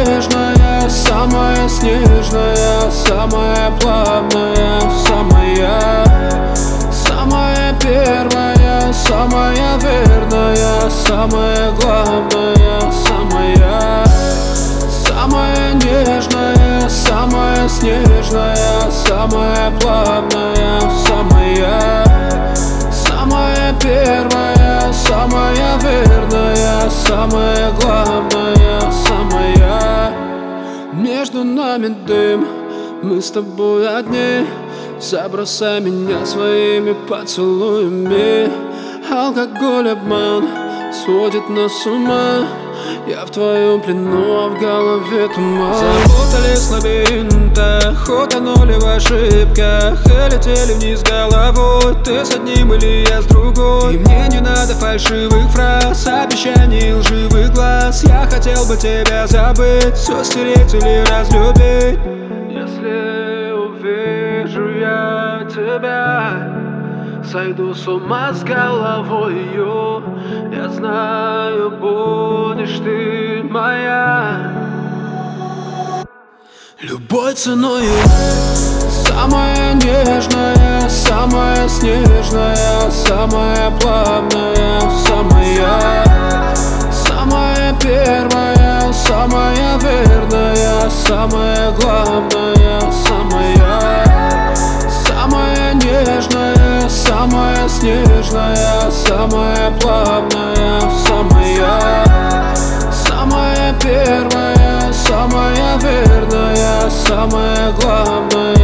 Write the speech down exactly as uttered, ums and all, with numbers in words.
нежная, самая снежная, самая плавная, самая, самая первая, самая верная, самая главная, самая, самая нежная, самая снежная, самая плавная, самая, самая первая, самая верная, самая главная, самая. Между нами дым, мы с тобой одни. Забросай меня своими поцелуями. Алкоголь, обман сводит нас с ума. Я в твоем плену, а в голове туман. Запутались в лабиринтах, утонули в ошибках и летели вниз головой. Ты с одним или я с другой. И мне не надо фальшивых фраз, обещаний и лживых глаз. Я хотел бы тебя забыть, все стереть или разлюбить. Если увижу я тебя, сойду с ума с головою. Я знаю, будешь ты моя любой ценою. Самая нежная, самая снежная, самая плавная, самая, самая первая, самая верная, самая главная, самая, самая нежная, самая снежная, самая плавная, самая, самая первая, самая верная, самая главная.